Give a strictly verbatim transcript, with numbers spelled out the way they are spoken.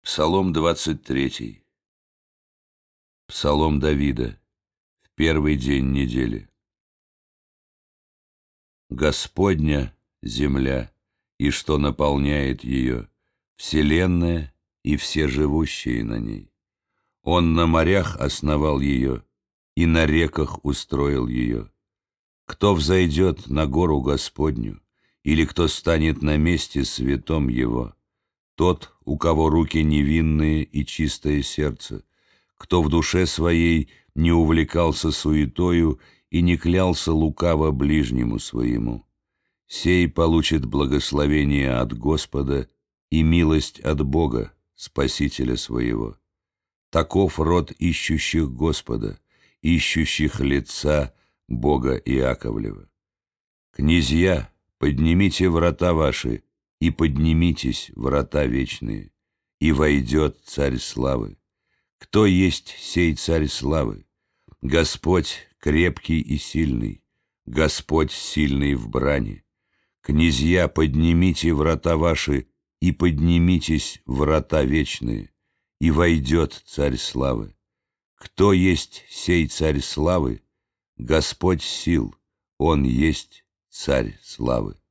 Псалом двадцать третий. Псалом Давида. В первый день недели. Господня земля, и что наполняет ее, вселенная и все живущие на ней. Он на морях основал ее, и на реках устроил ее. Кто взойдет на гору Господню, или кто станет на месте святом его? Тот, у кого руки невинные и чистое сердце, кто в душе своей не увлекался суетою и не клялся лукаво ближнему своему. Сей получит благословение от Господа и милость от Бога, Спасителя своего. Таков род ищущих Господа, ищущих лица Бога Иаковлева. Князья, поднимите врата ваши, и поднимитесь, врата вечные, и войдет Царь славы. Кто есть сей Царь славы? Господь крепкий и сильный, Господь сильный в брани. Князья, поднимите врата ваши, и поднимитесь, врата вечные, и войдет Царь славы. Кто есть сей Царь славы? Господь сил, Он есть Царь славы.